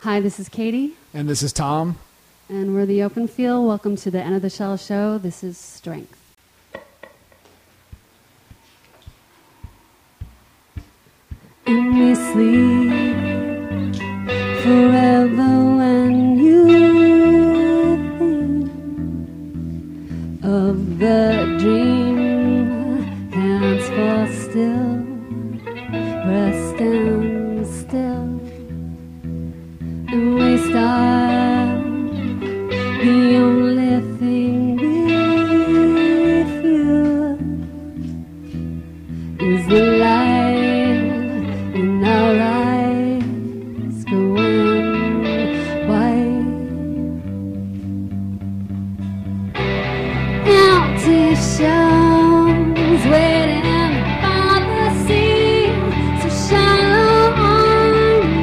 Hi, this is Katie. And this is Tom. And we're the Open Field. Welcome to the End of the Shell show. This is Strength. And we sleep forever when you think of the dream. Hands fall still, rest and still. And we start, the only thing we feel is the light in our eyes going white. Empty shells waiting for the sea to shallow on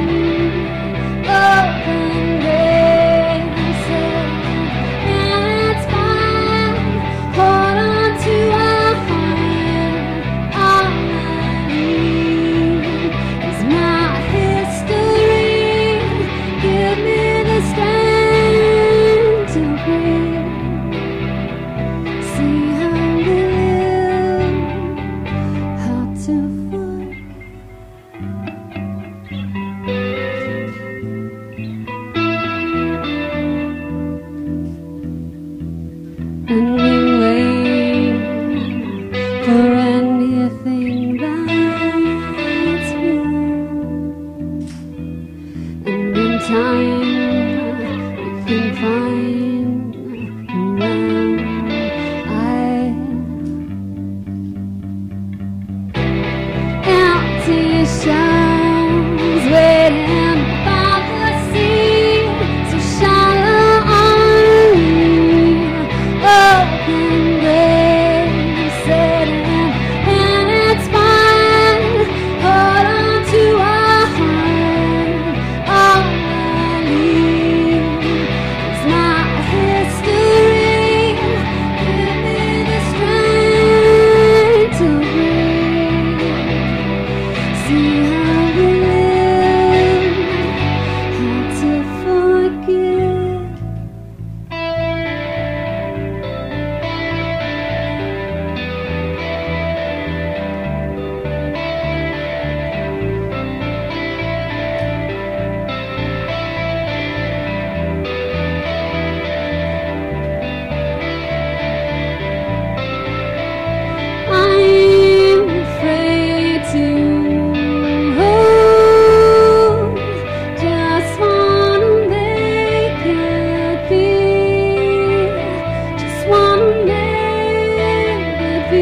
open graces, and it's fine. Hold on to our heart. All I need is my history. Give me the strength to breathe. See how we live, how to forget. And we wait for anything that's real. And in time, we can find around empty shells waiting for the sea to shallow on open graces, and it's fine. Hold on to our heart. All I need is my history. Give me the strength to breathe. See how we live, how to forget. I'm afraid to hold. Just wanna make it be. Just wanna make it be.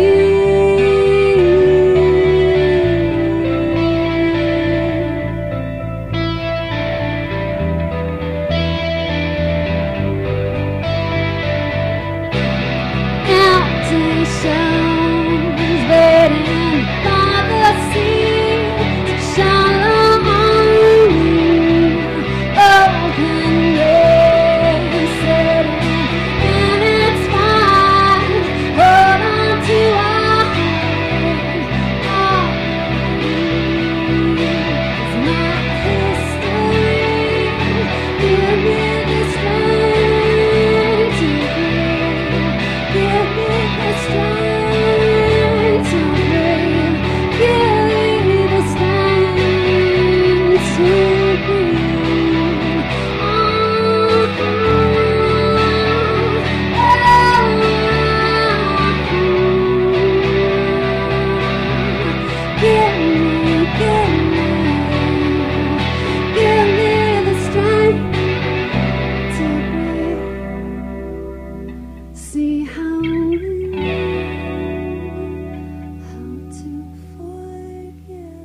Empty shells waiting for the sea to shallow on open graces, and it's fine. Hold on to our heart. All I need is my history. Give me the strength to breathe. Give me the strength to breathe. Give me the strength to breathe. Give me the strength to breathe. See how we live, how to forget.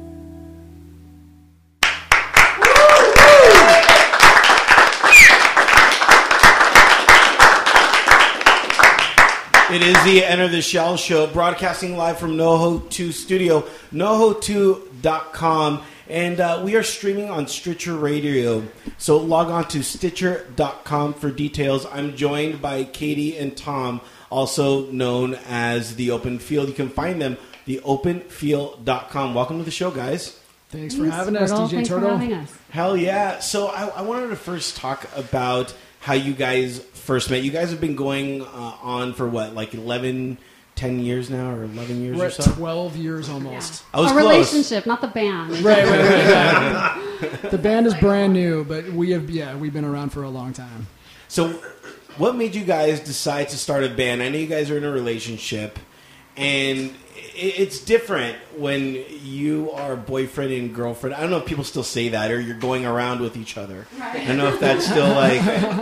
It is the Enter the Shell show, broadcasting live from NoHo 2 studio, noho2.com, and we are streaming on Stitcher Radio. So log on to Stitcher.com for details. I'm joined by Katie and Tom, also known as The Open Field. You can find them, theopenfield.com. Welcome to the show, guys. Thanks for having us, DJ Thanks Turtle. for having us. Hell yeah. So I wanted to first talk about how you guys first met. You guys have been going on for what, like 10 years now, or 11 years We're or at so? 12 years almost. I was Our close. relationship, not the band. Right. The band is brand new, but we've been around for a long time. So what made you guys decide to start a band? I know you guys are in a relationship, and it's different when you are boyfriend and girlfriend. I don't know if people still say that, or you're going around with each other. Right. I don't know if that's still like...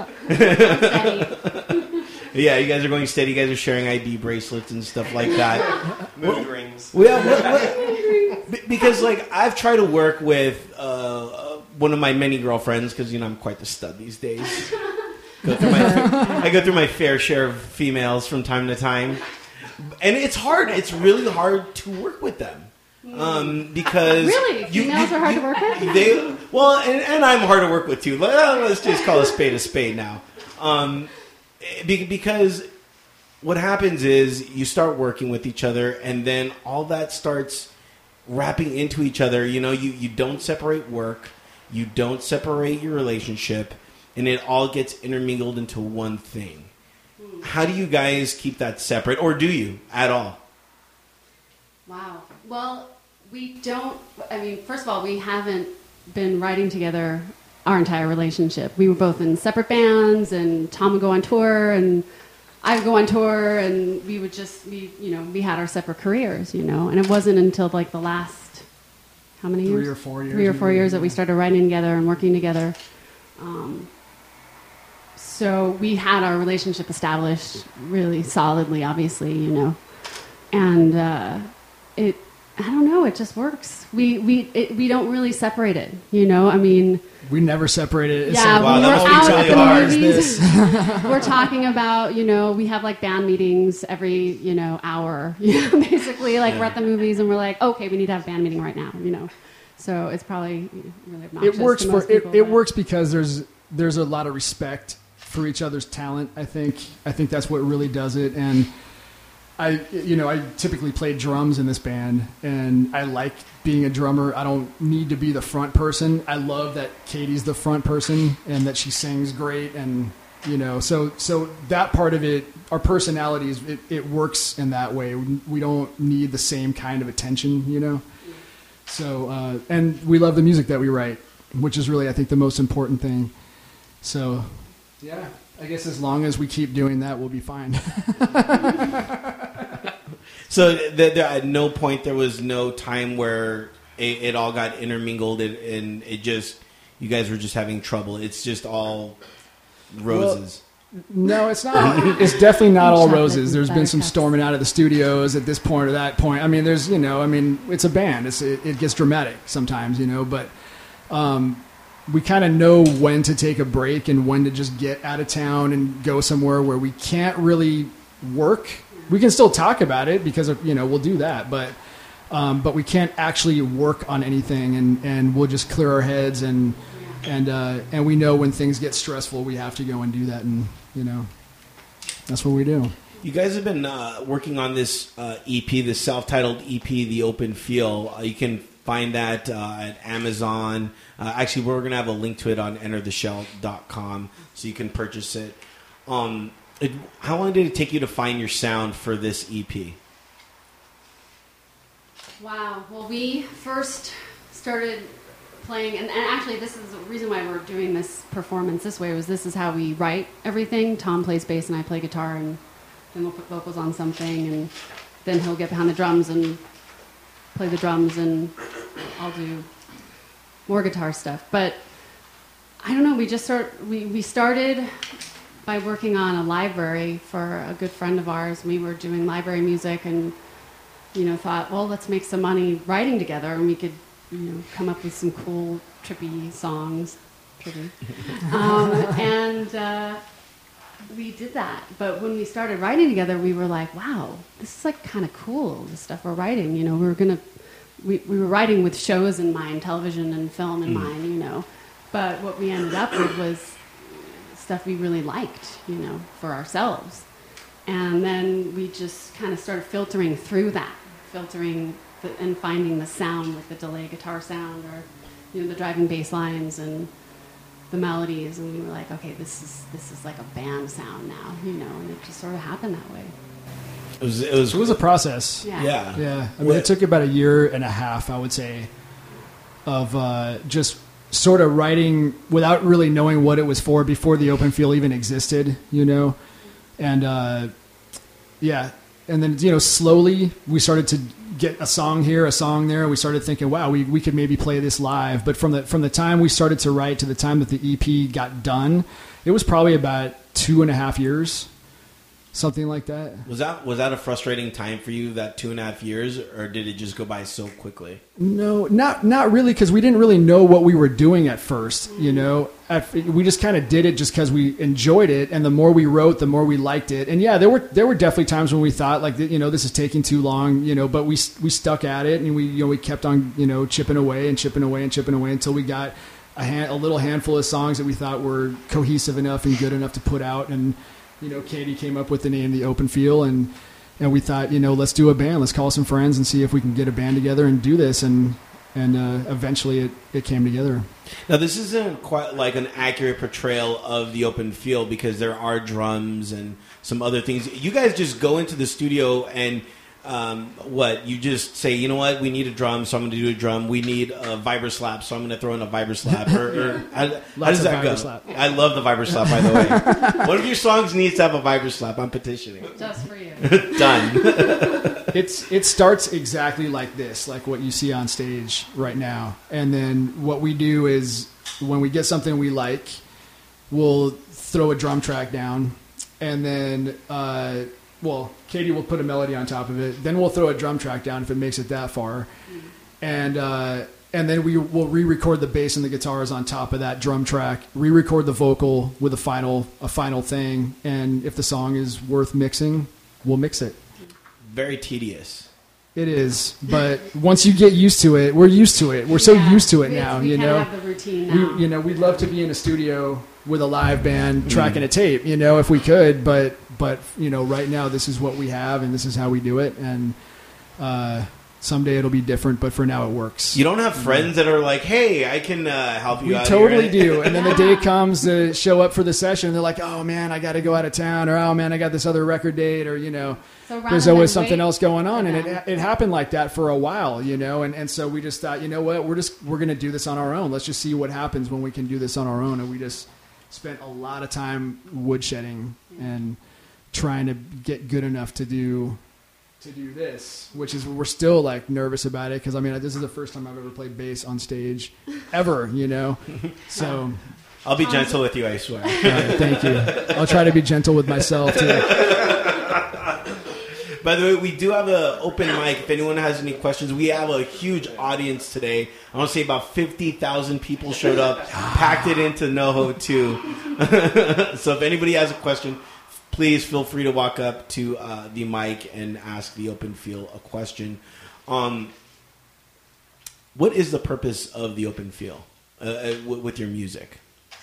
Yeah, you guys are going steady. You guys are sharing ID bracelets and stuff like that. Mood rings. Because like I've tried to work with one of my many girlfriends, because I'm quite the stud these days. I go through my fair share of females from time to time, and it's hard. It's really hard to work with them. Because Really? Females are hard to work with? And I'm hard to work with too. Let's just call a spade now. Because what happens is you start working with each other, and then all that starts wrapping into each other. You don't separate work, you don't separate your relationship, and it all gets intermingled into one thing. How do you guys keep that separate, or do you at all? Wow. Well, we don't. I mean, first of all, we haven't been writing together our entire relationship. We were both in separate bands, and Tom would go on tour, and I would go on tour, and we had our separate careers, and it wasn't until like the last, how many years? 3 or 4 years. 3 or 4 years that we started writing together and working together. So we had our relationship established really solidly, obviously, and I don't know, it just works. We don't really separate it, I mean. We never separated it. Yeah, Wow, when that we're must be out really at hard. the movies, we're talking about, we have like band meetings every, hour, basically, like we're at the movies and we're like, okay, we need to have a band meeting right now, So it's probably really obnoxious. It works because there's a lot of respect for each other's talent. I think that's what really does it. And I typically play drums in this band, and I like being a drummer. I don't need to be the front person. I love that Katie's the front person and that she sings great, and so that part of it, our personalities, it works in that way. We don't need the same kind of attention, So and we love the music that we write, which is really, I think, the most important thing. So yeah, I guess as long as we keep doing that, we'll be fine. So at no point there was no time where it all got intermingled, and you guys were just having trouble. It's just all roses. Well, no, it's not. It's definitely not all roses. There's been some buttercups. storming out of the studios at this point or that point. I mean, it's a band. It gets dramatic sometimes, but we kind of know when to take a break and when to just get out of town and go somewhere where we can't really work. We can still talk about it because we'll do that, but we can't actually work on anything, and we'll just clear our heads, and we know when things get stressful, we have to go and do that, and that's what we do. You guys have been working on this EP, this self-titled EP, The Open Feel. You can find that at Amazon. Actually, we're going to have a link to it on entertheshell.com, so you can purchase it. How long did it take you to find your sound for this EP? Wow. Well, we first started playing, and actually this is the reason why we're doing this performance this way, this is how we write everything. Tom plays bass and I play guitar, and then we'll put vocals on something, and then he'll get behind the drums and play the drums, and I'll do more guitar stuff. But I don't know, we started by working on a library for a good friend of ours. We were doing library music, and thought, well, let's make some money writing together, and we could come up with some cool trippy songs. And we did that. But when we started writing together, we were like, wow, this is like kind of cool, the stuff we're writing. We were writing with shows in mind, television and film in mind, But what we ended up with was stuff we really liked, for ourselves. And then we just kind of started filtering through that, filtering and finding the sound, like the delay guitar sound, or the driving bass lines and the melodies, and we were like, okay, this is like a band sound now, and it just sort of happened that way. It was a process. Yeah. I mean, it took about a year and a half, I would say, of just sort of writing without really knowing what it was for before the Open Feel even existed, and and then slowly we started to get a song here, a song there. We started thinking, wow, we could maybe play this live. But from the time we started to write to the time that the EP got done, it was probably about 2.5 years. Something like that. Was that a frustrating time for you, that 2.5 years, or did it just go by so quickly? No, not really, because we didn't really know what we were doing at first. We just kind of did it just because we enjoyed it, and the more we wrote, the more we liked it. And yeah, there were definitely times when we thought like, this is taking too long, but we stuck at it, and we kept on chipping away until we got a little handful of songs that we thought were cohesive enough and good enough to put out. And Katie came up with the name The Open Feel, and we thought, let's do a band. Let's call some friends and see if we can get a band together and do this. And eventually it came together. Now, this isn't quite like an accurate portrayal of The Open Feel because there are drums and some other things. You guys just go into the studio and you just say, you know what, we need a drum, so I'm going to do a drum. We need a vibra slap, so I'm going to throw in a vibra slap. How does that go? Slap. I love the vibra slap, by the way. One of your songs needs to have a vibra slap. I'm petitioning. Just for you. Done. It starts exactly like this, like what you see on stage right now. And then what we do is when we get something we like, we'll throw a drum track down, and then Katie will put a melody on top of it. Then we'll throw a drum track down if it makes it that far. And then we will re-record the bass and the guitars on top of that drum track, re-record the vocal with a final thing. And if the song is worth mixing, we'll mix it. Very tedious. It is, but once you get used to it, we're used to it. We're so used to it now, we have the routine now. We'd love to be in a studio with a live band tracking a tape, if we could, but right now this is what we have and this is how we do it, and someday it'll be different, but for now it works. You don't have friends that are like, hey, I can help you out. We totally do. And then the day comes to show up for the session, and they're like, oh man, I got to go out of town, or oh man, I got this other record date, or so there's always something else going on. And it happened like that for a while, and so we just thought, what, we're going to do this on our own. Let's just see what happens when we can do this on our own. And we just spent a lot of time woodshedding and trying to get good enough to do this, which is, we're still like nervous about it, because this is the first time I've ever played bass on stage ever, so I'll be gentle with you, I swear. Thank you. I'll try to be gentle with myself too. By the way, we do have an open mic. If anyone has any questions, we have a huge audience today. I want to say about 50,000 people showed up, packed it into NoHo too. So if anybody has a question, please feel free to walk up to the mic and ask the Open Feel a question. What is the purpose of the Open Feel with your music?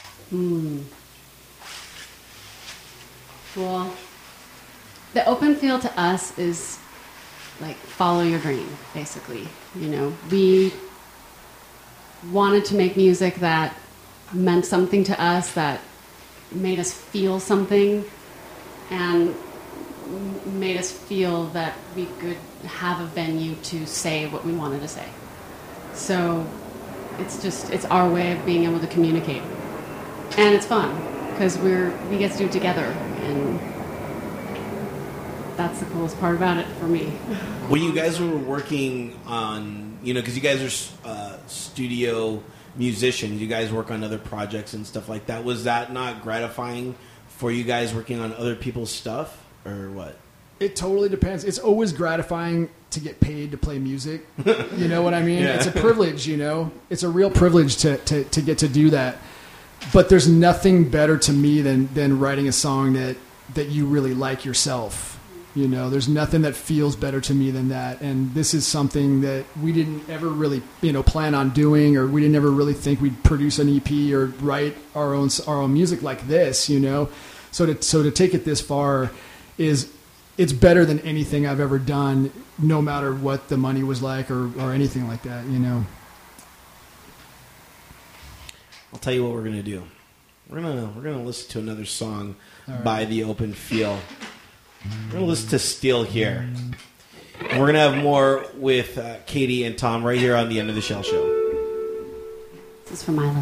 Well, the Open Feel to us is like follow your dream, basically. We wanted to make music that meant something to us, that made us feel something, and made us feel that we could have a venue to say what we wanted to say. So it's our way of being able to communicate. And it's fun, because we get to do it together, and that's the coolest part about it for me. When you guys were working on, because you guys are studio musicians, you guys work on other projects and stuff like that, was that not gratifying for you guys working on other people's stuff, or what? It totally depends. It's always gratifying to get paid to play music. You know what I mean? Yeah. It's a privilege, It's a real privilege to get to do that. But there's nothing better to me than writing a song that you really like yourself. There's nothing that feels better to me than that. And this is something that we didn't ever really, plan on doing, or we didn't ever really think we'd produce an EP or write our own music like this, So to take it this far it's better than anything I've ever done no matter what the money was like or anything like that, you know. I'll tell you what we're gonna do. We're gonna listen to another song by The Open Feel. We're gonna listen to Still Here, and we're gonna have more with Katie and Tom right here on the End of the Shell Show. This is for Milo.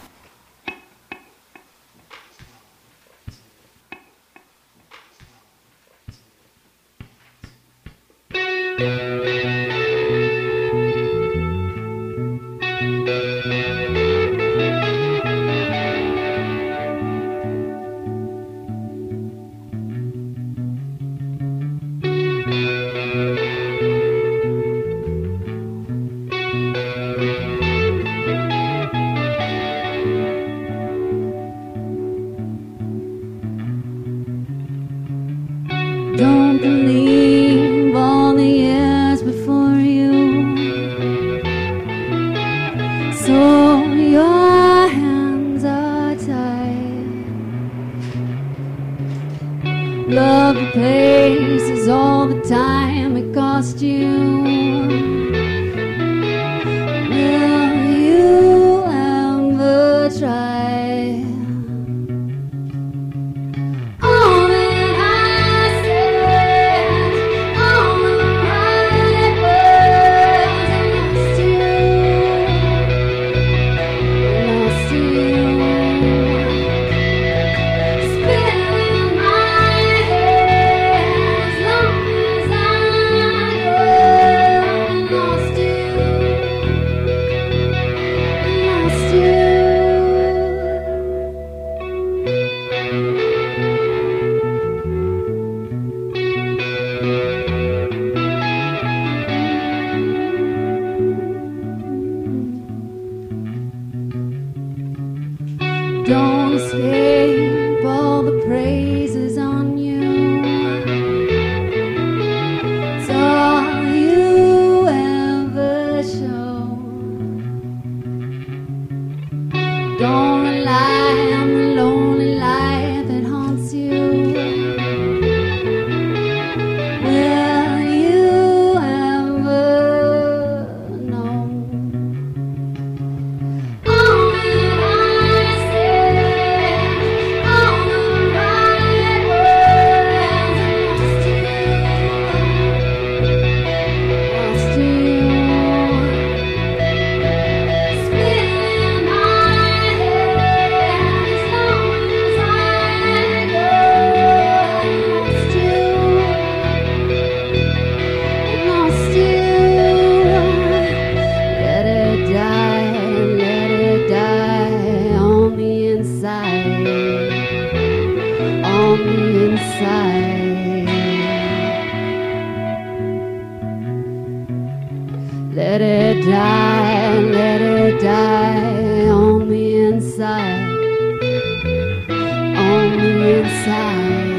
Don't believe all the years before you. So your hands are tied. Love the places all the time it cost you. Will you ever try? Don't escape all the praises on you. It's all you ever show. Don't rely on the lonely life that haunts you. Will you ever know? Let it die on the inside, on the inside.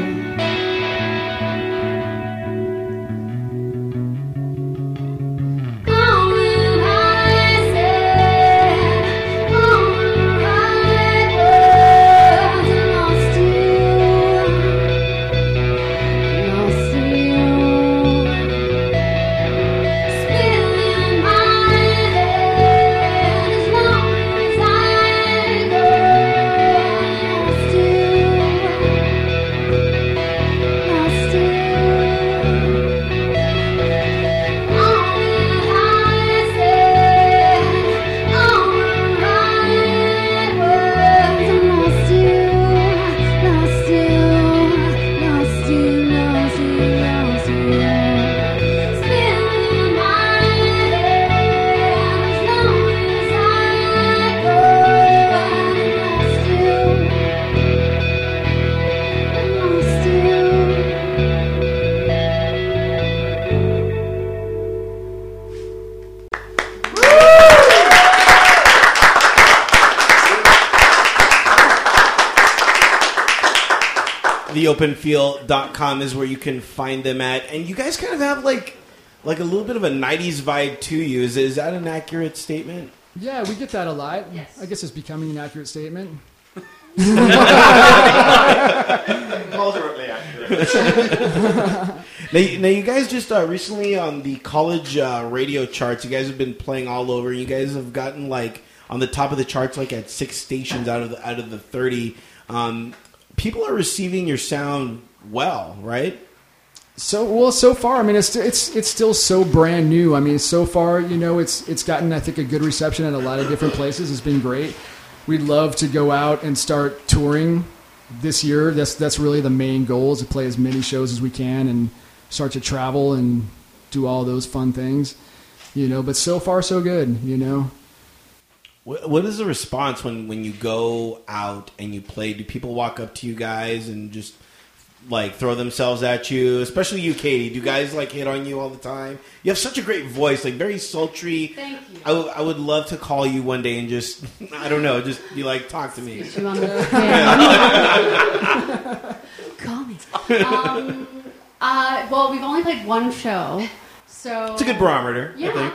TheOpenFeel.com is where you can find them at. And you guys kind of have like a little bit of a 90s vibe to you. Is that an accurate statement? Yeah, we get that a lot. Yes. I guess it's becoming an accurate statement. Moderately accurate. Now, you guys just recently on the college radio charts, you guys have been playing all over. You guys have gotten like on the top of the charts, like at 6 stations out of the 30. People are receiving your sound well, right? So far, I mean, it's still so brand new. I mean, so far, it's gotten, I think, a good reception at a lot of different places. It's been great. We'd love to go out and start touring this year. That's really the main goal, is to play as many shows as we can and start to travel and do all those fun things, But so far, so good, What is the response when you go out and you play? Do people walk up to you guys and just like throw themselves at you? Especially you, Katie. Do guys like hit on you all the time? You have such a great voice, like very sultry. Thank you. I would love to call you one day and just, I don't know, just be like, talk to me. You on the Call me. Well, we've only played one show, so It's a good barometer, yeah. I think.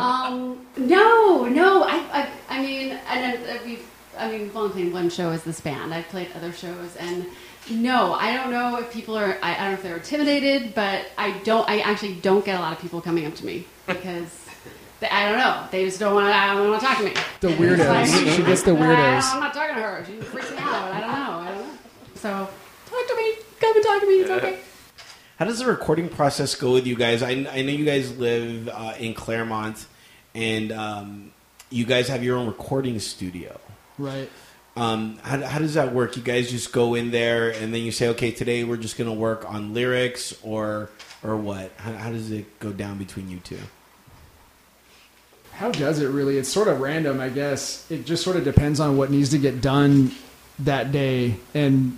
No. I mean, we've only played one show as this band. I've played other shows, and no, I don't know if people are. I don't know if they're intimidated, but I actually don't get a lot of people coming up to me because I don't know. They just don't want to talk to me. The weirdos. She gets the weirdos. I'm not talking to her. She freaks me out. I don't know. So talk to me. Come and talk to me. It's okay. How does the recording process go with you guys? I know you guys live in Claremont, and you guys have your own recording studio. Right. How does that work? You guys just go in there and then you say, okay, today we're just going to work on lyrics, or what? How does it go down between you two? How does it really? It's sort of random, I guess. It just sort of depends on what needs to get done that day, and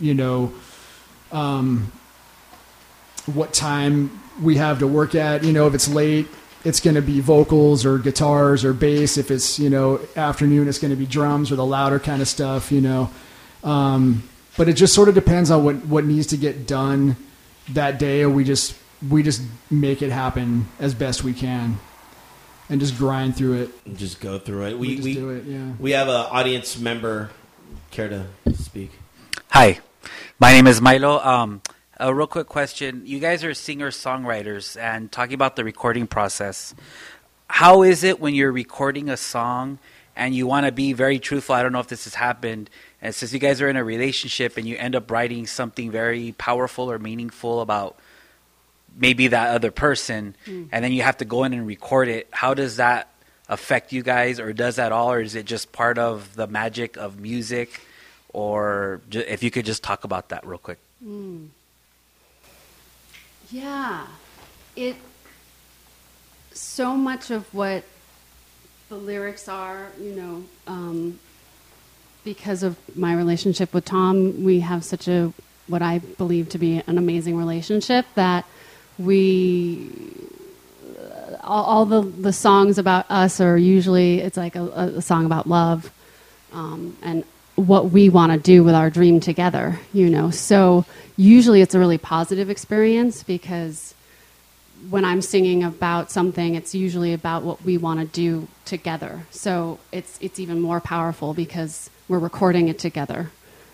what time we have to work at. If it's late, it's going to be vocals or guitars or bass. If it's, afternoon, it's going to be drums or the louder kind of stuff, But it just sort of depends on what needs to get done that day. And we just make it happen as best we can and just grind through it. And just go through it. We just do it, yeah. We have an audience member care to speak. Hi, my name is Milo. A real quick question. You guys are singer-songwriters, and talking about the recording process, how is it when you're recording a song and you want to be very truthful? I don't know if this has happened. And since you guys are in a relationship and you end up writing something very powerful or meaningful about maybe that other person, and then you have to go in and record it, how does that affect you guys, or does that all, or is it just part of the magic of music? Or if you could just talk about that real quick. Yeah, so much of what the lyrics are, because of my relationship with Tom, we have such what I believe to be an amazing relationship that all the songs about us are usually, it's like a song about love, and what we want to do with our dream together, So usually it's a really positive experience, because when I'm singing about something, it's usually about what we want to do together. So it's even more powerful because we're recording it together.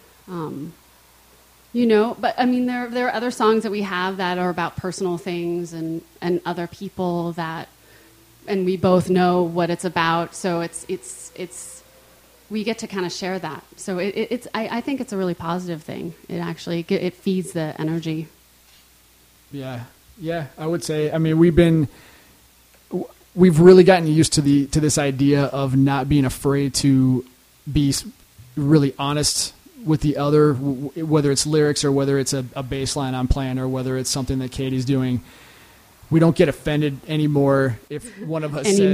But I mean, there are other songs that we have that are about personal things and other people and we both know what it's about. So it's we get to kind of share that. So I think it's a really positive thing. It actually it feeds the energy. Yeah, I would say. I mean, we've really gotten used to this idea of not being afraid to be really honest with the other, whether it's lyrics or whether it's a bass line I'm playing or whether it's something that Katie's doing. We don't get offended anymore if one of us says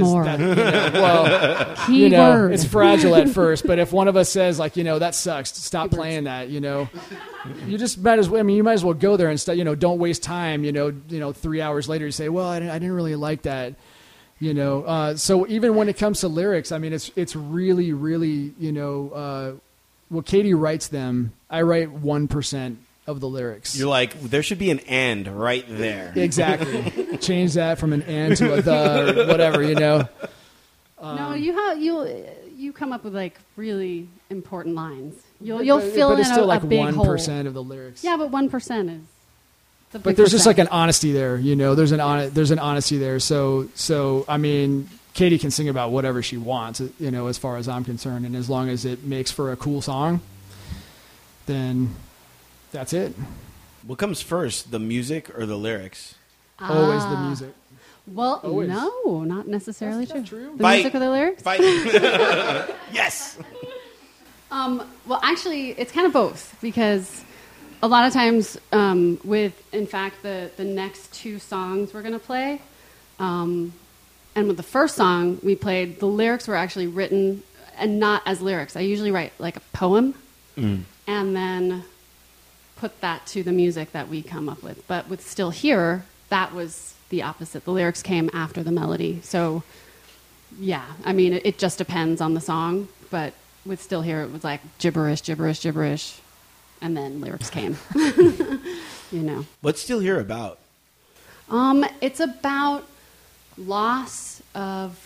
that, it's fragile at first, but if one of us says that sucks, stop playing that, you just might as well, you might as well go there and don't waste time, 3 hours later you say, well, I didn't really like that, so even when it comes to lyrics, I mean, it's really, really, well, Katie writes them. I write 1% of the lyrics. You're like, there should be an and right there. Exactly. Change that from an and to a the or whatever, No, you come up with really important lines. You'll fill in it's still a big 1% hole. of the lyrics. Yeah, but 1% is It's a big But there's just like respect. an honesty there, you know. There's an honesty there. So I mean, Katie can sing about whatever she wants, you know, as far as I'm concerned, and as long as it makes for a cool song, then that's it. What comes first, the music or the lyrics? Always the Ah. music. Well, Always. no, not necessarily That's true. not true. The Fight. music or the lyrics? Fight. Yes. Well, actually, it's kind of both because a lot of times, in fact, the next two songs we're going to play, and with the first song we played, the lyrics were actually written and not as lyrics. I usually write like a poem and then put that to the music that we come up with. But with Still Here, that was the opposite. The lyrics came after the melody. So, yeah, I mean, it just depends on the song. But with Still Here, it was like gibberish, gibberish, gibberish, and then lyrics came. You know. What's Still Here about? It's about loss of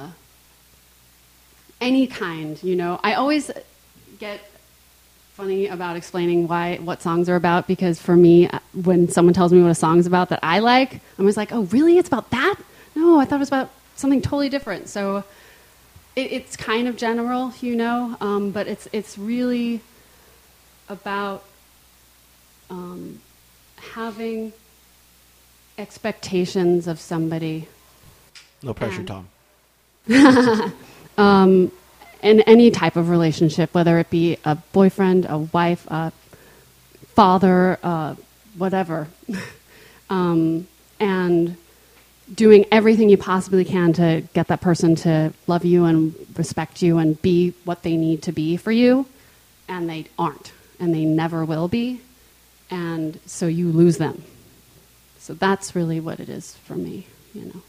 any kind, you know. I always get funny about explaining what songs are about because for me, when someone tells me what a song's about that I like, I'm always like, oh, really? It's about that? No, I thought it was about something totally different. So it's kind of general, you know, but it's really about having expectations of somebody No pressure, And- Tom. in any type of relationship, whether it be a boyfriend, a wife, a father, whatever, and doing everything you possibly can to get that person to love you and respect you and be what they need to be for you, and they aren't, and they never will be, and so you lose them. So that's really what it is for me, you know.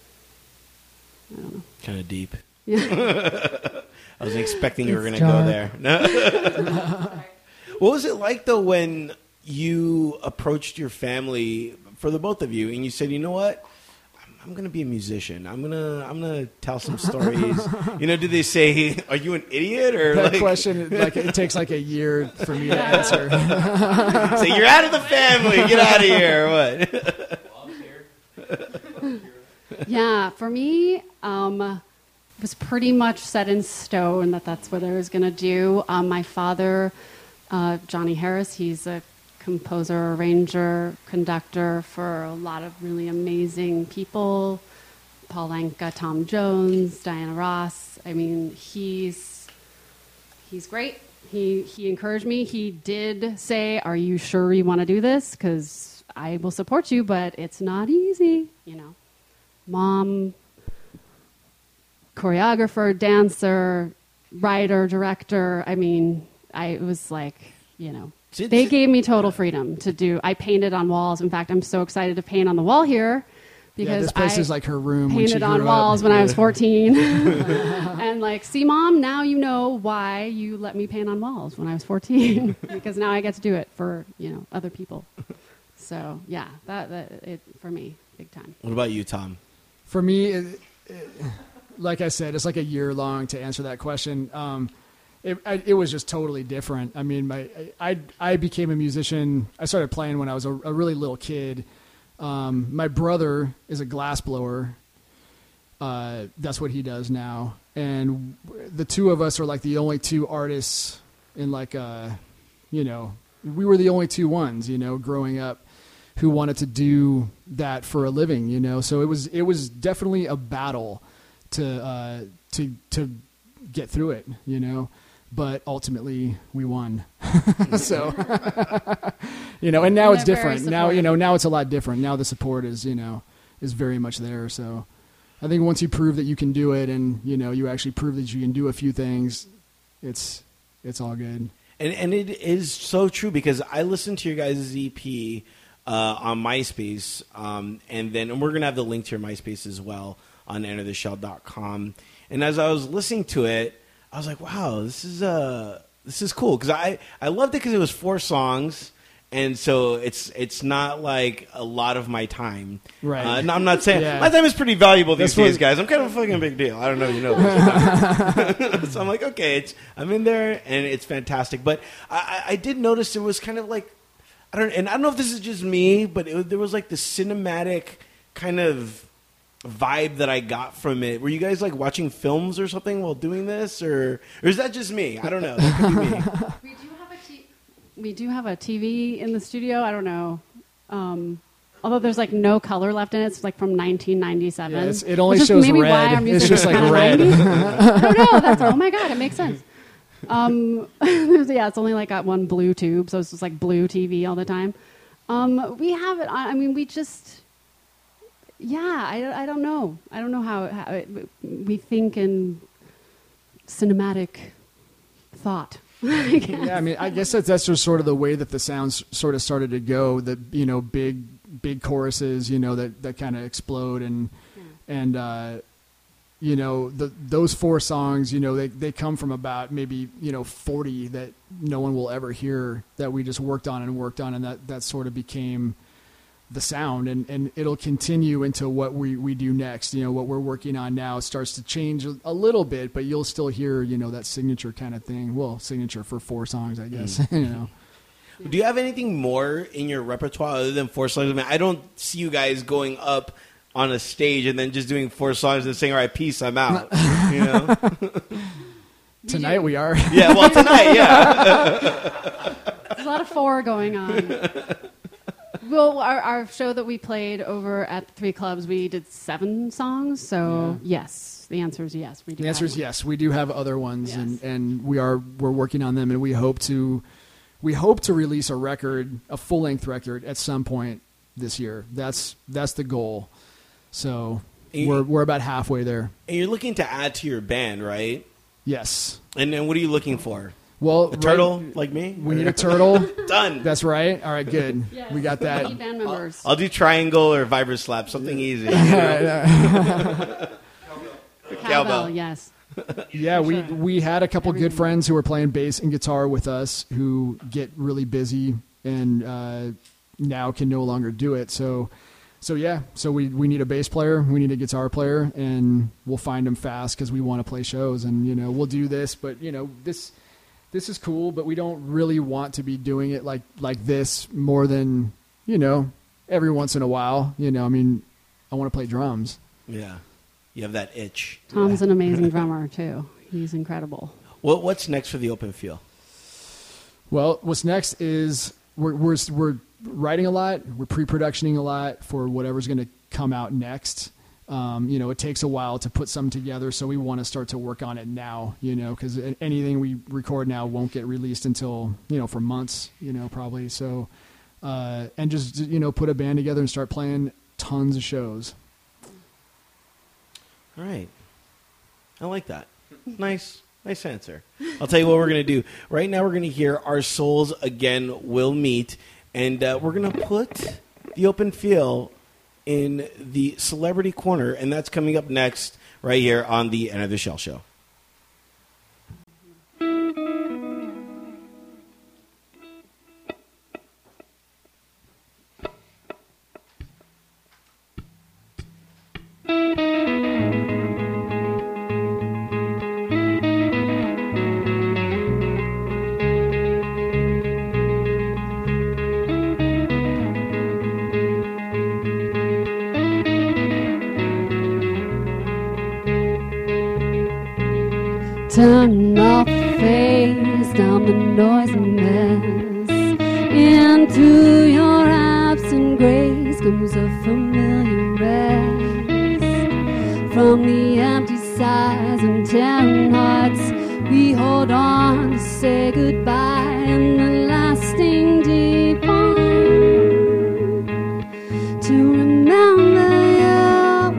I don't know. Kind of deep. Yeah. I wasn't expecting you were going It's to go dark. there. No. What was it like, though, when you approached your family, for the both of you, and you said, you know what? I'm going to be a musician. I'm gonna tell some stories. You know, did they say, are you an idiot? Or That like, question, like, it takes like a year for me to answer. say, you're out of the family. Get out of here. Or what? Yeah, for me, it was pretty much set in stone that that's what I was going to do. My father, Johnny Harris, he's a composer, arranger, conductor for a lot of really amazing people. Paul Anka, Tom Jones, Diana Ross. I mean, he's great. He encouraged me. He did say, "Are you sure you want to do this? Because I will support you, but it's not easy." You know, mom, choreographer, dancer, writer, director. I mean, I was like, you know, they gave me total freedom to do. I painted on walls. In fact, I'm so excited to paint on the wall here because Yeah, this place I is like her room. When she painted on grew walls up. when I was 14. And like, see, Mom, now you know why you let me paint on walls when I was 14 because now I get to do it for, you know, other people. So yeah, that it for me, big time. What about you, Tom? For me, like I said, it's like a year long to answer that question. It was just totally different. I mean, I became a musician. I started playing when I was a really little kid. My brother is a glassblower. That's what he does now. And the two of us are like the only two artists in like, you know, we were the only two ones, you know, growing up who wanted to do that for a living, you know? So it was definitely a battle to get through it, you know? But ultimately we won. So, you know, and now it's They're very different. Now, you know, now it's a lot different. Now the support is, you know, is very much there. So I think once you prove that you can do it and, you know, you actually prove that you can do a few things, it's all good. And it is so true because I listened to your guys' EP on MySpace, and we're going to have the link to your MySpace as well on entertheshell.com. And as I was listening to it, I was like, wow, this is cool. Because I loved it because it was 4 songs, and so it's not like a lot of my time. Right. No, I'm not saying Yeah. my time is pretty valuable these That's days, what- guys. I'm kind of a fucking big deal. I don't know if you know this. So I'm like, okay, I'm in there, and it's fantastic. But I did notice it was kind of like I don't know if this is just me, but there was like the cinematic kind of vibe that I got from it. Were you guys like watching films or something while doing this, or is that just me? I don't know. That could be me. We do have a TV in the studio. I don't know. Although there's like no color left in it. It's like from 1997. Yeah, it only shows maybe red. Why our It's music just is like kinda red. 90s. I don't know. Oh my God, it makes sense. It's only like got one blue tube, so it's just like blue TV all the time. We have it. I mean, we just, I don't know. I don't know how we think in cinematic thought. Yeah, I mean, I guess that's just sort of the way that the sounds sort of started to go. The big choruses, that kind of explode, and those 4 songs, they come from about maybe 40 that no one will ever hear, that we just worked on, and that sort of became the sound, and it'll continue into what we do next. What we're working on now starts to change a little bit, but you'll still hear that signature kind of thing. Well, signature for 4 songs, I guess. Do you have anything more in your repertoire other than 4 songs? I mean, I don't see you guys going up on a stage and then just doing 4 songs and saying, "All right, peace, I'm out." Tonight we are. Yeah, well, tonight, yeah. There's a lot of 4 going on. Well, our show that we played over at the 3 clubs, we did 7 songs. So yes, the answer is yes. We do. The answer is yes. We do have other ones, Yes. and we're working on them, and we hope to release a full length record at some point this year. That's the goal. So we're about halfway there. And you're looking to add to your band, right? Yes. And then what are you looking for? Well, A turtle like me? We need a turtle. Done. That's right. All right, good. Yes. We got that. Key band members. I'll do triangle or vibra slap, something easy. Cowbell, yes. Yeah, we had a couple good friends who were playing bass and guitar with us who get really busy and now can no longer do it. So we need a bass player, we need a guitar player, and we'll find them fast because we want to play shows, and we'll do this, but this is cool, but we don't really want to be doing it like this more than every once in a while. I mean, I want to play drums. Yeah. You have that itch. Tom's an amazing drummer too. He's incredible. What's next for the Open Feel? Well, what's next is we're writing a lot. We're pre-productioning a lot for whatever's going to come out next. It takes a while to put something together, so we want to start to work on it now, because anything we record now won't get released until, for months, probably. So, and just, put a band together and start playing tons of shows. All right. I like that. Nice answer. I'll tell you what we're going to do. Right now we're going to hear Our Souls Again Will Meet, and we're going to put the Open Feel in the Celebrity Corner, and that's coming up next right here on the End of the Shell Show. Turn off the face, down the noise and mess. Into your absent grace comes a familiar rest. From the empty sighs and tearing hearts, we hold on to say goodbye in the lasting deep one. To remember your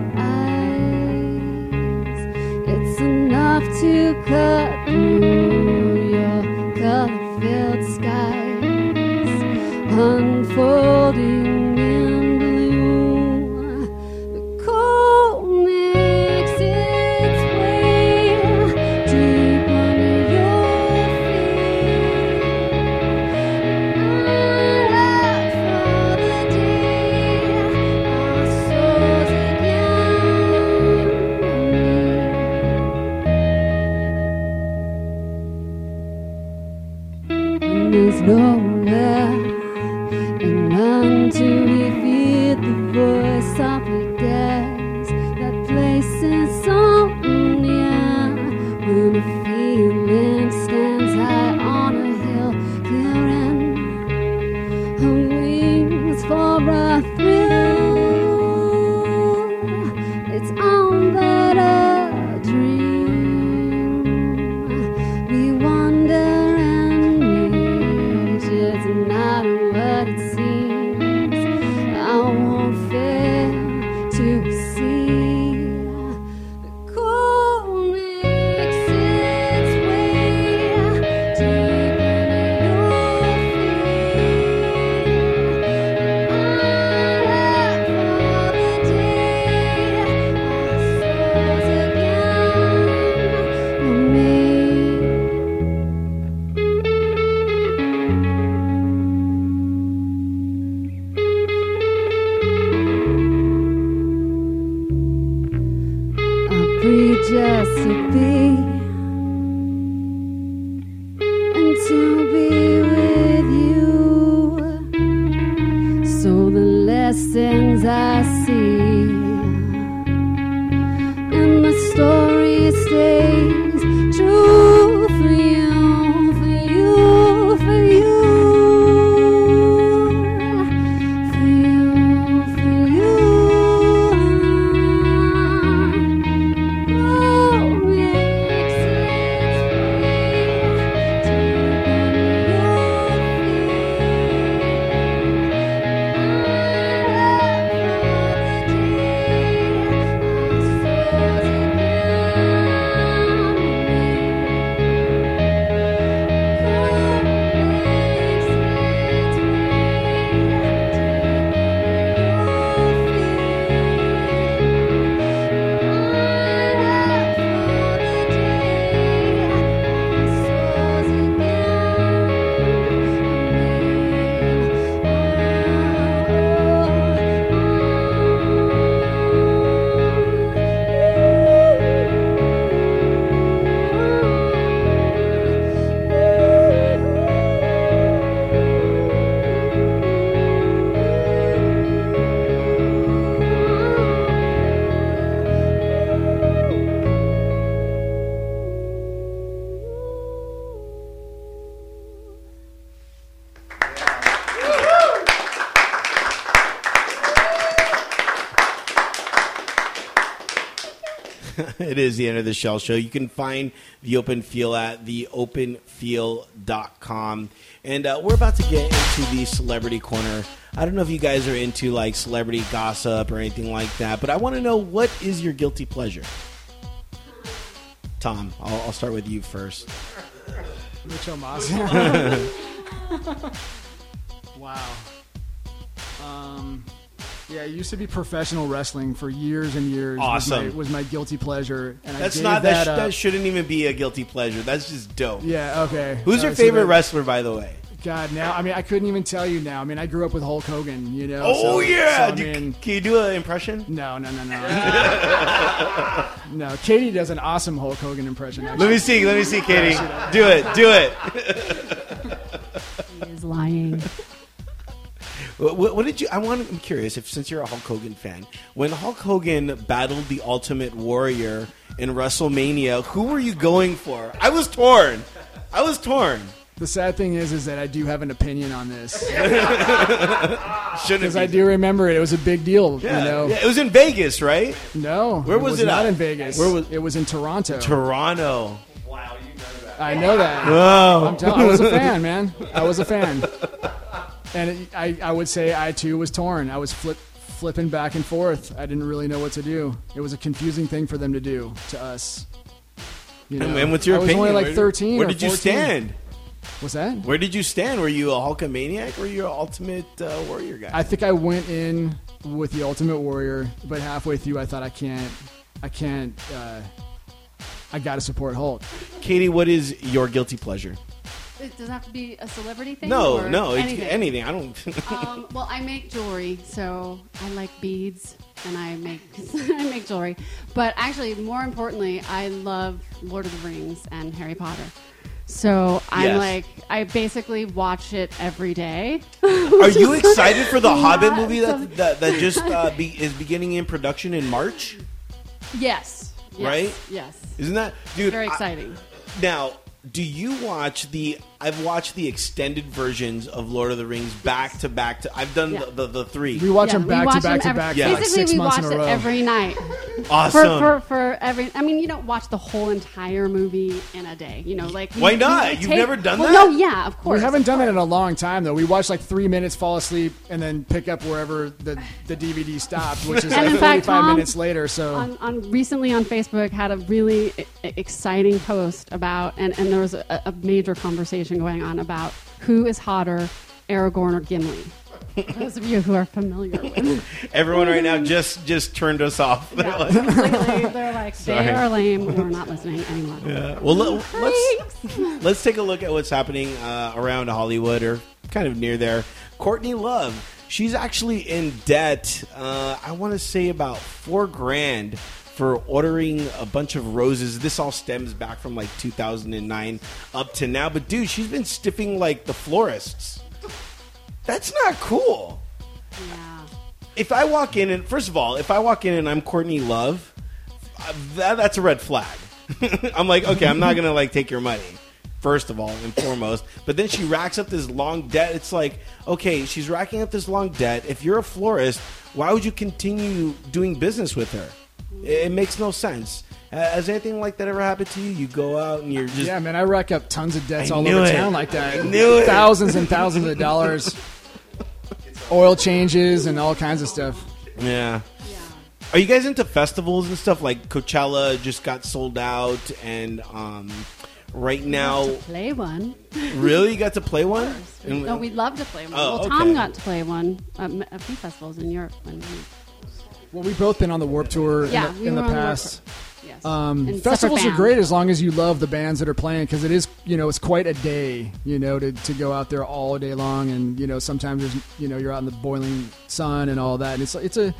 eyes, it's enough to cut through your color-filled skies, unfolding in blue. The cold makes its way deep under your feet. I love for the day our souls again meet. When there's nowhere to be, and to be with you. So the lessons I see, and the story stays true for you, for you, for you, for you, for you. Oh, makes it It is the end of the Shell Show. You can find The Open Feel at theopenfeel.com. And we're about to get into the Celebrity Corner. I don't know if you guys are into like celebrity gossip or anything like that, but I want to know, what is your guilty pleasure? Tom, I'll start with you first. Mucho más. Wow. Yeah, it used to be professional wrestling for years and years. Awesome. Was my guilty pleasure, and That's I gave not that, that shouldn't even be a guilty pleasure. That's just dope. Yeah. Okay. Who's your So favorite that- wrestler, by the way? God, now I couldn't even tell you now. I mean, I grew up with Hulk Hogan. You know. Oh so- yeah! so, I mean, Can you do an impression? no. No, Katie does an awesome Hulk Hogan impression. Actually. Let me see, Katie. Do it. He is lying. What did you? I'm curious. Since you're a Hulk Hogan fan, when Hulk Hogan battled the Ultimate Warrior in WrestleMania, who were you going for? I was torn. The sad thing is that I do have an opinion on this Shouldn't because be. I do remember it. It was a big deal. Yeah. You know. Yeah, it was in Vegas, right? No. Where was it Not at? in Vegas. Where was- it was in Toronto. Toronto. I know that. Oh, I was a fan, man. I was a fan. And I would say I, too, was torn. I was flipping back and forth. I didn't really know what to do. It was a confusing thing for them to do to us. You know? and what's your I was opinion? only like 13 Where or did you 14. stand? What's that? Where did you stand? Were you a Hulkamaniac or were you an Ultimate Warrior guy? I think I went in with the Ultimate Warrior, but halfway through I thought I got to support Hulk. Katie, what is your guilty pleasure? Does it have to be a celebrity thing? No, or it's anything. I don't. Well, I make jewelry, so I like beads, and I make jewelry. But actually, more importantly, I love Lord of the Rings and Harry Potter. So Yes. I basically watch it every day. Are you excited for the Hobbit Lots movie of- that just is beginning in production in March? Yes. Right? Yes. Isn't that, dude? Very exciting. Now, do you watch I've watched the extended versions of Lord of the Rings back to back. I've done Yeah. the three. We watch them we back watch to back them to back Yeah. for like Basically, 6 we months watch in a it row. every night. Awesome. For every. I mean, you don't watch the whole entire movie in a day. You know, like Why not? You've never done that? No, yeah, of course. We haven't done that in a long time, though. We watch like 3 minutes, fall asleep, and then pick up wherever the DVD stopped, which is And like in fact, 45 Tom, minutes later. So Recently on Facebook had a really exciting post about, and there was a major conversation going on about who is hotter, Aragorn or Gimli. Those of you who are familiar with Everyone right now just turned us off. yeah, completely, they're like, Sorry. they are lame. We're not listening anymore. Well, let's take a look at what's happening around Hollywood or kind of near there. Courtney Love, she's actually in debt. I want to say about $4,000 for ordering a bunch of roses. This all stems back from like 2009 up to now. But dude, she's been stiffing like the florists. That's not cool. Yeah. If I walk in and first of all, if I walk in and I'm Courtney Love, that's a red flag. I'm like, okay, I'm not gonna like take your money. First of all and foremost, but then she racks up this long debt. It's like, okay, she's racking up this long debt. If you're a florist, why would you continue doing business with her? It makes no sense. Has anything like that ever happened to you? You go out and you're just... Yeah, man, I rack up tons of debts I all knew over it. town like that. I knew it. Thousands and thousands of dollars. Oil changes and all kinds of stuff. Yeah. Are you guys into festivals and stuff? Like Coachella just got sold out, and right now... Play one. Really? You got to play one? And- No, we'd love to play one. Oh, Tom okay. got to play one at a few festivals in Europe. Well, we've both been on the Warped Tour Yeah, in we the were on the past. Yes. And separate Festivals are bands. great as long as you love the bands that are playing, because it is, it's quite a day, to go out there all day long, and sometimes there's, you're out in the boiling sun and all that, and it's a,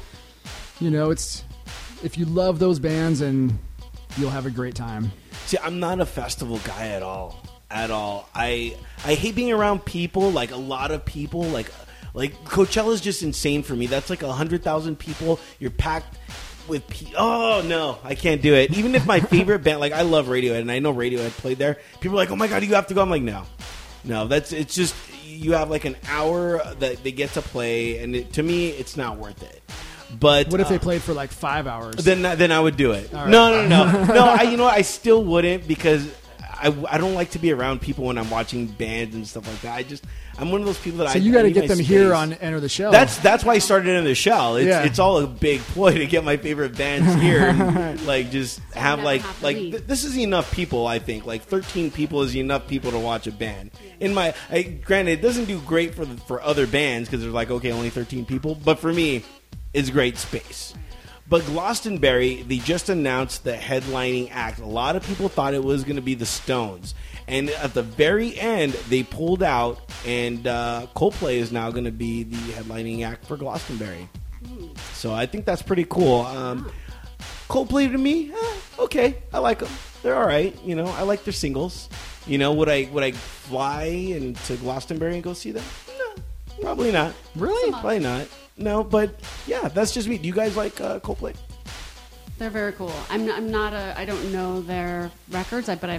it's if you love those bands, and you'll have a great time. See, I'm not a festival guy at all. At all. I hate being around people, like a lot of people, like Coachella's just insane for me. That's like 100,000 people. You're packed with oh no, I can't do it. Even if my favorite band, like I love Radiohead, and I know Radiohead played there. People are like, "Oh my god, you have to go." I'm like, no, it's just you have like an hour that they get to play, and to me, it's not worth it. But What if they played for like 5 hours? Then I would do it. All right. No. I still wouldn't, because I don't like to be around people when I'm watching bands and stuff like that. I'm one of those people that So you got to get them here on Enter the Shell. That's why I started in the Shell. It's Yeah. all a big ploy to get my favorite bands here, and like just have never have to leave. this is enough people. I think like 13 people is enough people to watch a band. Granted, it doesn't do great for other bands because there's like, okay, only 13 people, but for me, it's great space. But Glastonbury, they just announced the headlining act. A lot of people thought it was going to be the Stones. And at the very end, they pulled out, and Coldplay is now going to be the headlining act for Glastonbury. So I think that's pretty cool. Coldplay to me, okay, I like them. They're all right. I like their singles. Would I fly into Glastonbury and go see them? No, probably not. Really? Probably not. No, but yeah, that's just me. Do you guys like Coldplay? They're very cool. I'm not I don't know their records, but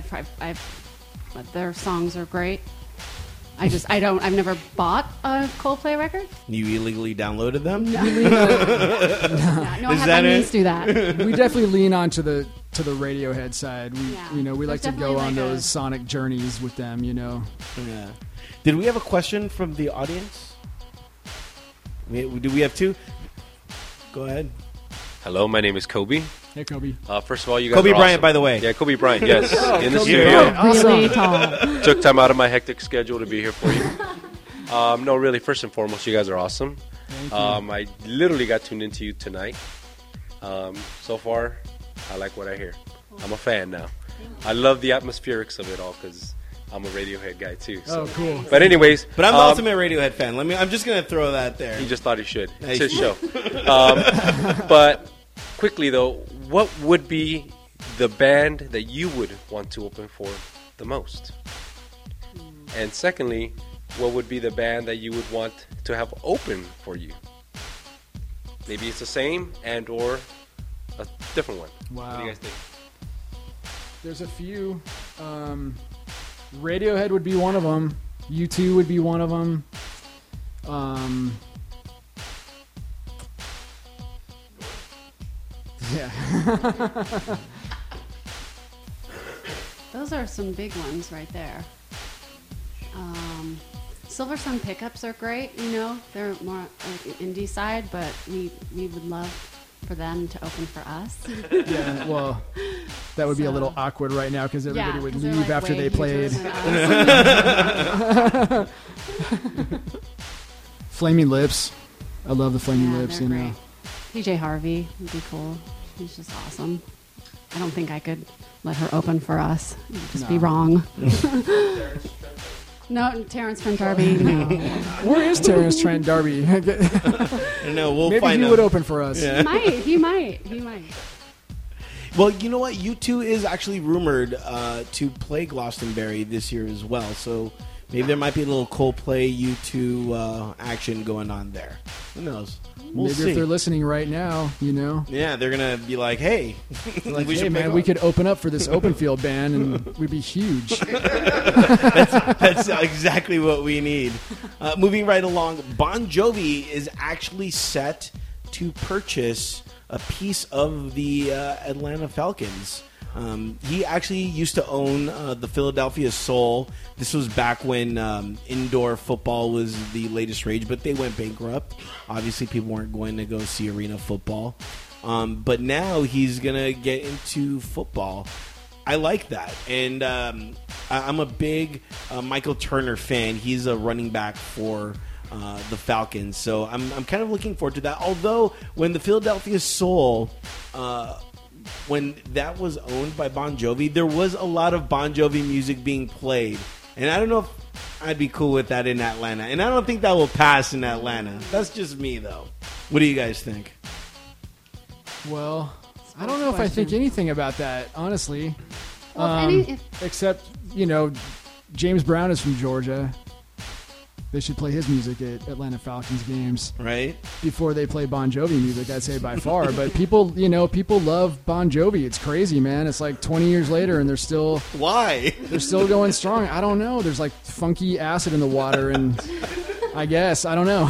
but their songs are great. I've never bought a Coldplay record. You illegally downloaded them? No, I Is have that my it? means to do that. We definitely lean on to the Radiohead side. We Yeah. we like There's to go definitely on like those sonic journeys with them. Yeah. Did we have a question from the audience? Do we have two? Go ahead. Hello, my name is Kobe. Hey, Kobe. First of all, you guys Kobe are Bryant, awesome. by the way. Yeah, Kobe Bryant, yes. in the Kobe studio. Bryant. Really tall. Took time out of my hectic schedule to be here for you. No, really, first and foremost, you guys are awesome. Thank you. I literally got tuned into you tonight. So far, I like what I hear. I'm a fan now. I love the atmospherics of it all because I'm a Radiohead guy too. So. Oh, cool. But anyways, But I'm the ultimate Radiohead fan. I'm just going to throw that there. He just thought he should. Yeah, It's he his show. But quickly though, what would be the band that you would want to open for the most? And secondly, what would be the band that you would want to have open for you? Maybe it's the same and or a different one. What do Wow. you guys think? There's a few. Radiohead would be one of them. U2 would be one of them. Yeah. Those are some big ones right there. Silver Sun Pickups are great. They're more like indie side, but we would love for them to open for us. Yeah. Well, that would be a So- little awkward right now because everybody would 'cause they're, leave like, after way they played. huger than us. Flaming Lips. I love the Flaming Yeah, Lips. they're You know. great. PJ Harvey would be cool. She's just awesome. I don't think I could let her open for us. It would just be No. wrong. No, Terrence Trent D'Arby. No. Where is Terrence Trent D'Arby? I don't know. We'll Maybe find he out. would open for us. Yeah. He might. He might. Well, you know what? U2 is actually rumored to play Glastonbury this year as well. So maybe there might be a little Coldplay U2 action going on there. Who knows? We'll Maybe see. if they're listening right now, you know. Yeah, they're gonna be like, "Hey, Like, we hey, should man, pick we up." could open up for this open field band and we'd be huge. That's exactly what we need. Moving right along, Bon Jovi is actually set to purchase a piece of the Atlanta Falcons. He actually used to own the Philadelphia Soul. This was back when indoor football was the latest rage, but they went bankrupt. Obviously, people weren't going to go see arena football. But now he's going to get into football. I like that. And I'm a big Michael Turner fan. He's a running back for the Falcons. So I'm kind of looking forward to that. Although, when the Philadelphia Soul... when that was owned by Bon Jovi, there was a lot of Bon Jovi music being played. And I don't know if I'd be cool with that in Atlanta. And I don't think that will pass in Atlanta. That's just me, though. What do you guys think? Well, I don't know if I think anything about that, honestly. Well, Except, you know, James Brown is from Georgia. They should play his music at Atlanta Falcons games Right? before they play Bon Jovi music, I'd say by far. But people love Bon Jovi. It's crazy, man. It's like 20 years later and they're still Why? going strong. I don't know. There's like funky acid in the water and I guess. I don't know.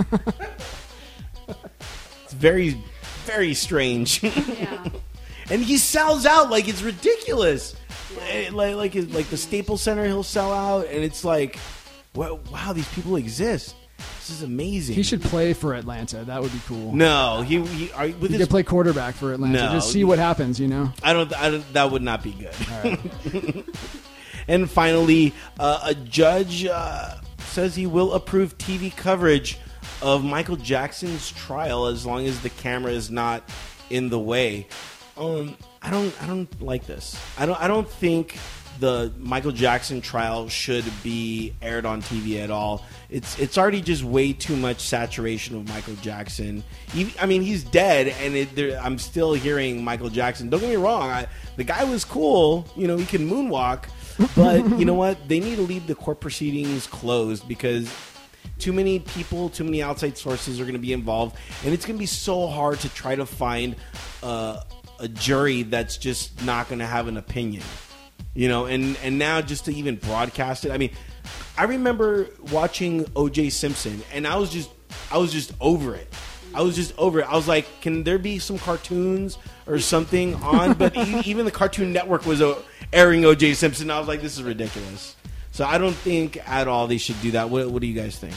It's very, very strange. yeah. And he sells out like it's ridiculous. Like the Staples Center, he'll sell out. And it's like... wow, these people exist. This is amazing. He should play for Atlanta. That would be cool. No, with He his, could play quarterback for Atlanta. No. Just see what happens, you know? I don't. That would not be good. All right. And finally, a judge says he will approve TV coverage of Michael Jackson's trial as long as the camera is not in the way. I don't like this. I don't think the Michael Jackson trial should be aired on TV at all. It's already just way too much saturation of Michael Jackson. He's dead, and I'm still hearing Michael Jackson. Don't get me wrong, the guy was cool. You know, he can moonwalk, but you know what? They need to leave the court proceedings closed because too many people, too many outside sources are going to be involved, and it's going to be so hard to try to find a jury that's just not going to have an opinion. You know, and now just to even broadcast it. I mean, I remember watching O.J. Simpson, and I was just over it. I was like, can there be some cartoons or something on? But even the Cartoon Network was airing O.J. Simpson. I was like, this is ridiculous. So I don't think at all they should do that. What do you guys think?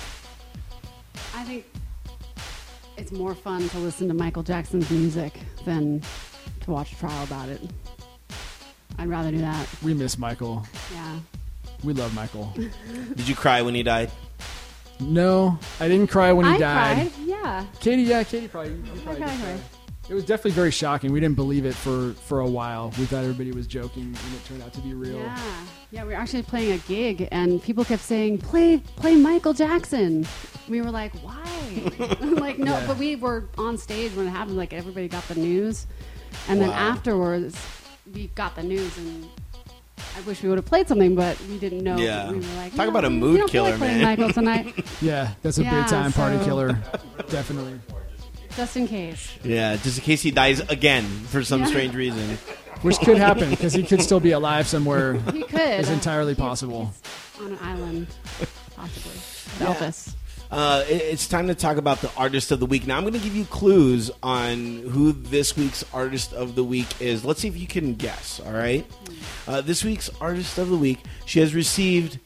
I think it's more fun to listen to Michael Jackson's music than to watch a trial about it. I'd rather do that. We miss Michael. Yeah. We love Michael. Did you cry when he died? No, I didn't cry when he I died. cried. Yeah. Katie probably. You I probably did cried. cry. It was definitely very shocking. We didn't believe it for a while. We thought everybody was joking, and it turned out to be real. Yeah, we were actually playing a gig, and people kept saying, "Play Michael Jackson." We were like, "Why?" Like, no, Yeah. but we were on stage when it happened. Like, everybody got the news, and then Wow. afterwards, we got the news, and I wish we would have played something, but we didn't know. Yeah. We were like, Talk about a we mood don't feel like killer, playing man. Michael tonight, Yeah, that's a Yeah, big time party so- killer. Definitely. just in case. Yeah, just in case he dies again for some strange reason. Which could happen because he could still be alive somewhere. He could. It's entirely He's- possible. he's on an island, possibly. With Yeah. Elvis. It's time to talk about the artist of the week. Now I'm going to give you clues on who this week's artist of the week is. Let's see if you can guess. All right. This week's artist of the week. She has released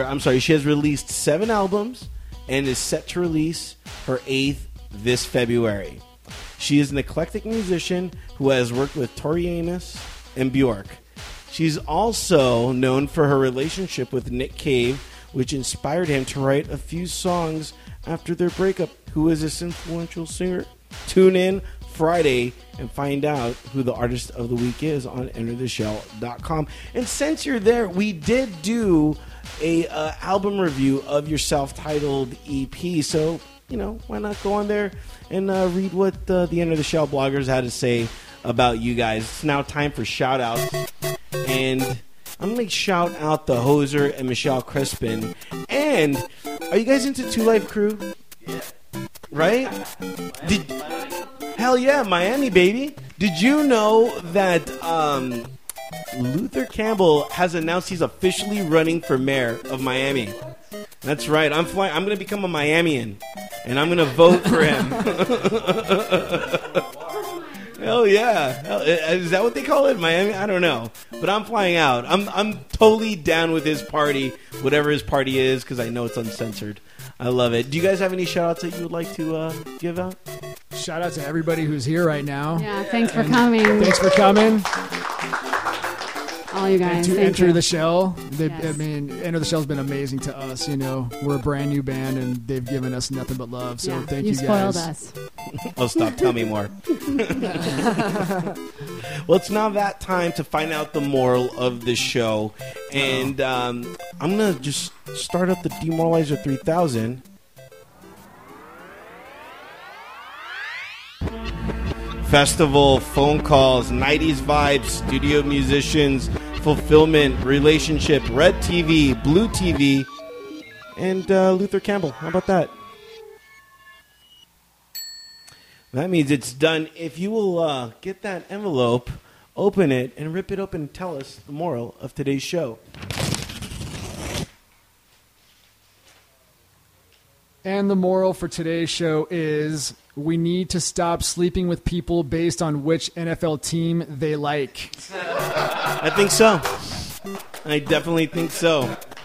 7 albums and is set to release her 8th this February. She is an eclectic musician who has worked with Tori Amos and Bjork. She's also known for her relationship with Nick Cave, which inspired him to write a few songs after their breakup. Who is this influential singer? Tune in Friday and find out who the artist of the week is on entertheshell.com. And since you're there, we did do a album review of your self-titled EP, so you know, why not go on there and read what the Enter the Shell bloggers had to say about you guys. It's now time for shout outs. And I'm going to shout out the Hoser and Michelle Crispin. And are you guys into Two Life Crew? Yeah. Right? Hell yeah, Miami, baby. Did you know that Luther Campbell has announced he's officially running for mayor of Miami? That's right. I'm flying. I'm going to become a Miamian, and I'm going to vote for him. Hell yeah. Hell, is that what they call it? Miami? I don't know. But I'm flying out. I'm totally down with his party, whatever his party is, because I know it's uncensored. I love it. Do you guys have any shout-outs that you would like to give out? Shout out to everybody who's here right now. Yeah, thanks for coming. Thanks for coming. All you guys. And to thank Enter you. the Shell. Yes. I mean, Enter the Shell's been amazing to us. You know, we're a brand new band, and they've given us nothing but love. So Yeah, thank you you spoiled guys. us. Oh, stop. Tell me more. Well, it's now that time to find out the moral of the show. And I'm going to just start up the Demoralizer 3000. Festival, phone calls, 90s vibes, studio musicians, fulfillment, relationship, Red TV, Blue TV, and Luther Campbell. How about that? That means it's done. If you will get that envelope, open it, and rip it open and tell us the moral of today's show. And the moral for today's show is we need to stop sleeping with people based on which NFL team they like. I think so. I definitely think so.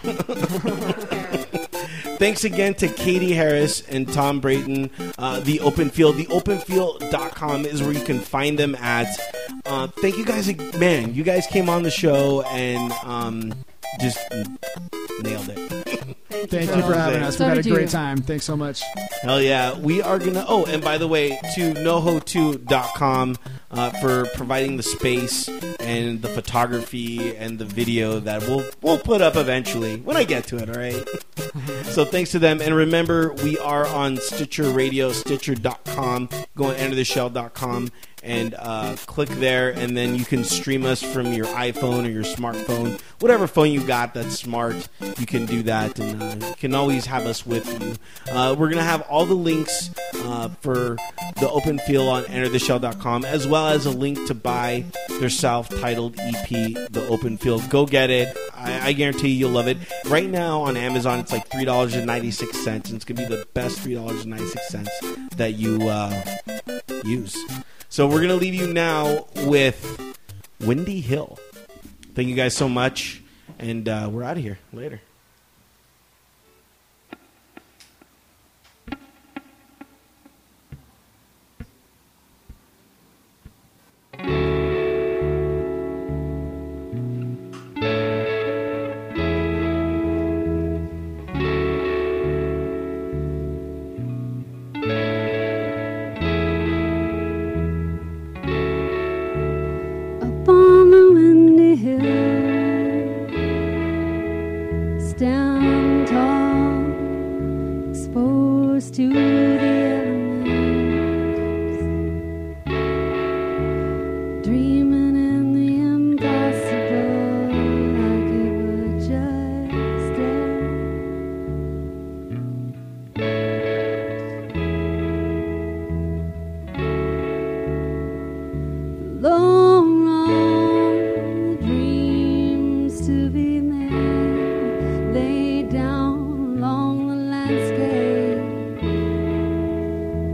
Thanks again to Katie Harris and Tom Brayton, The Open Field. TheOpenField.com is where you can find them at. Thank you guys. Man, you guys came on the show and just nailed it. Thank you for having us. So We've had a did you. great time. Thanks so much. Hell yeah. We are going to... Oh, and by the way, to noho2.com for providing the space and the photography and the video that we'll put up eventually when I get to it, all right? So thanks to them. And remember, we are on Stitcher Radio, Stitcher.com. Go on entertheshell.com and click there, and then you can stream us from your iPhone or your smartphone. Whatever phone you got that's smart, you can do that, and you can always have us with you. We're going to have all the links for the Open Field on entertheshell.com, as well as a link to buy their self-titled EP, The Open Field. Go get it. I guarantee you'll love it. Right now on Amazon, it's like $3.96, and it's going to be the best $3.96 that you use. So we're going to leave you now with Windy Hill. Thank you guys so much, and we're out of here. Later. Up on the windy hill, stand tall, exposed to the elements, dreaming in the impossible, like it were just there. Long, long dreams to be made, lay down along the landscape,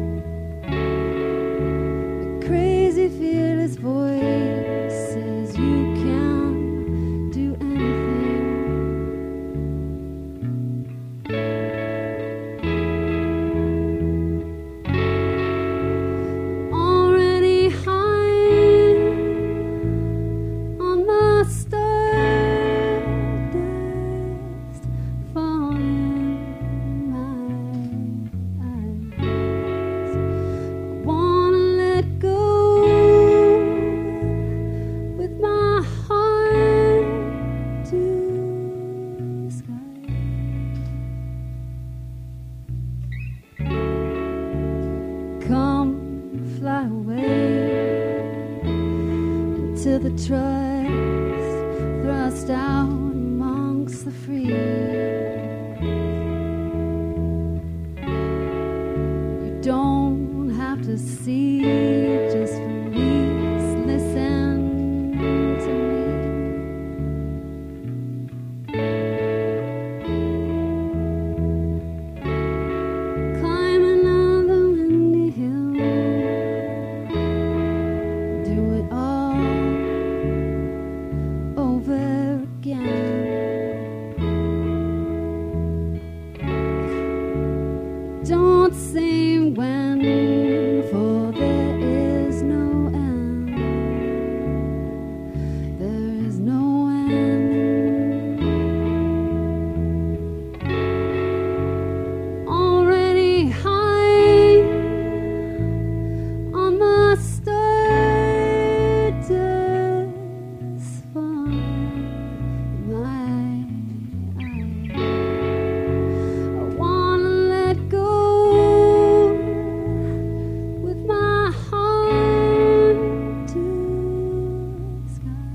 the trust thrust out amongst the free. You don't have to see, just please listen to me. Climbing on the windy hill, do it all over again. Don't say when, for there is no end. There is no end. Already high on the stardust from my eyes. I wanna let go with my heart to the sky.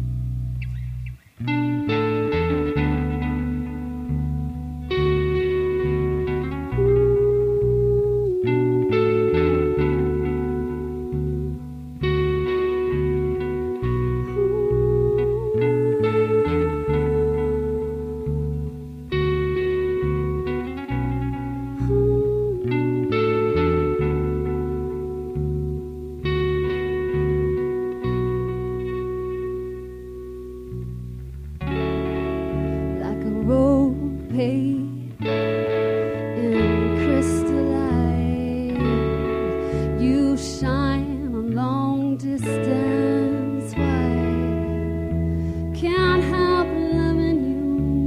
Like a road paved in crystalline, you shine on long distance wide. Can't help loving you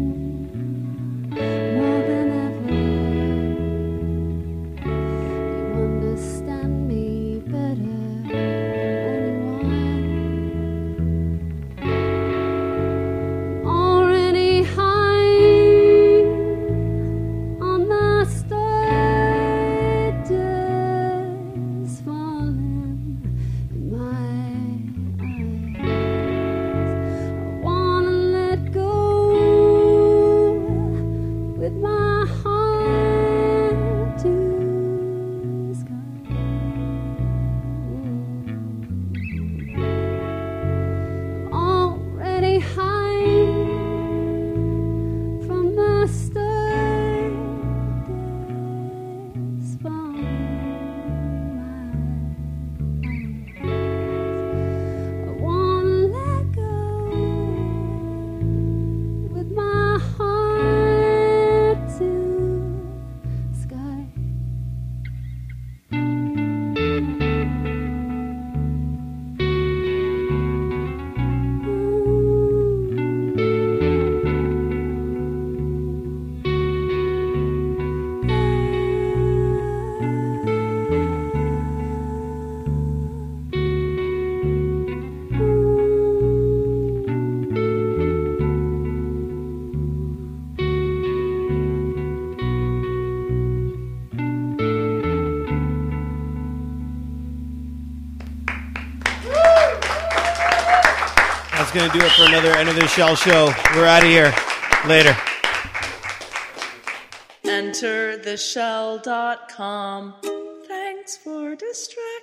more than ever. You understand me better than anyone. Already high on the stardust falling in my eyes. I wanna let go with my heart to the sky. Already high from the stardust from my eyes. I wanna let go with my heart to the sky. That's going to do it for another End of the Shell show. We're out of here. Later. EnterTheShell.com. Thanks for distracting.